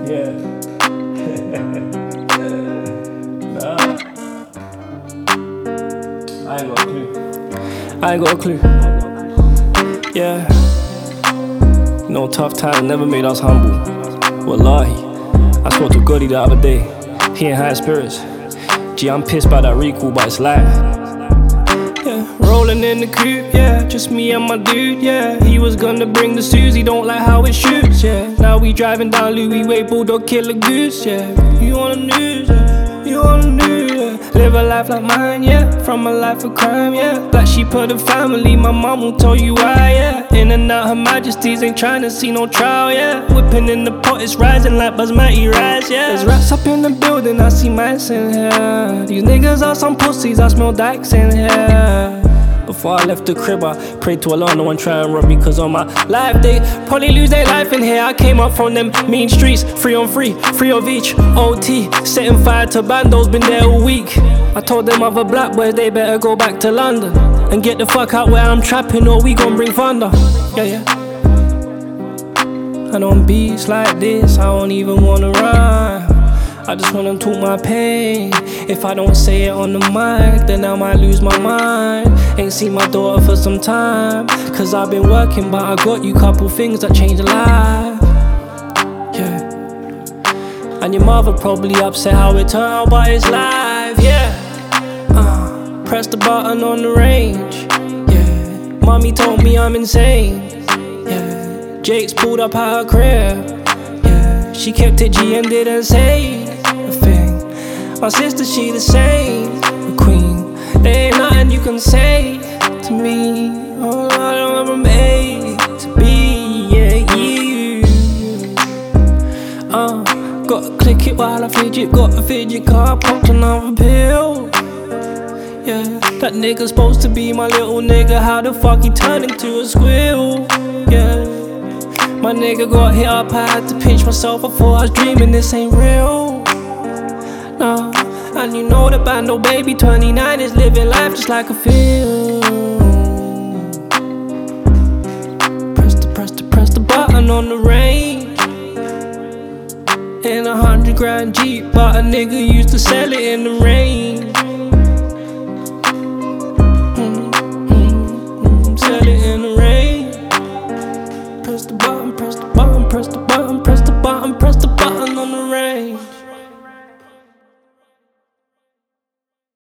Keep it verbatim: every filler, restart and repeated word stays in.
Yeah. Nah. I ain't got a clue. I ain't got a clue. Yeah. No tough times never made us humble. Wallahi. I spoke to Goody the other day. He in high spirits. Gee, I'm pissed by that recall, but it's life. Yeah, rolling in the coupe, yeah, just me and my dude, yeah. He was gonna bring the Susie, don't like how it shoots, yeah. Now we driving down Louis Way, Bulldog Killer Goose, yeah. You on the news, yeah, you on the news, yeah. Live a life like mine, yeah, from a life of crime, yeah. Black sheep of the family, my mom will tell you why, yeah. In and out, her majesties ain't trying to see no trial, yeah. Whipping in the pot, it's rising like Basmati rice, yeah. There's rats up in the building, I see mice in here. These niggas are some pussies, I smell dykes in here. Before I left the crib, I prayed to Allah, no one try and rob me. Cause on my life, they probably lose their life in here. I came up from them mean streets, free on free, free of each O T, setting fire to bandos, been there all week. I told them other black boys they better go back to London and get the fuck out where I'm trapping, or we gon' bring thunder. Yeah, yeah. And on beats like this, I don't even wanna rhyme. I just wanna talk my pain. If I don't say it on the mic, then I might lose my mind. Ain't seen my daughter for some time, cause I've been working, but I got you couple things that change a life. Yeah. And your mother probably upset how it turned out, but it's live, yeah. uh, Press the button on the range, yeah. Mommy told me I'm insane, yeah. Jake's pulled up at her crib, yeah. She kept it G and didn't say a thing. My sister, she the same, the queen. There ain't nothing you can say to me. Oh, I don't ever made to be, yeah, you. Uh, gotta click it while I fidget. Got a fidget car, popped another pill. Yeah, that nigga's supposed to be my little nigga. How the fuck he turned into a squirrel? Yeah, my nigga got hit up, I had to pinch myself. I thought I was dreaming, this ain't real. Nah. And you know the bando baby twenty-nine is living life just like a film. Press the, press the, press the button on the range. In a hundred grand Jeep, but a nigga used to sell it in the rain.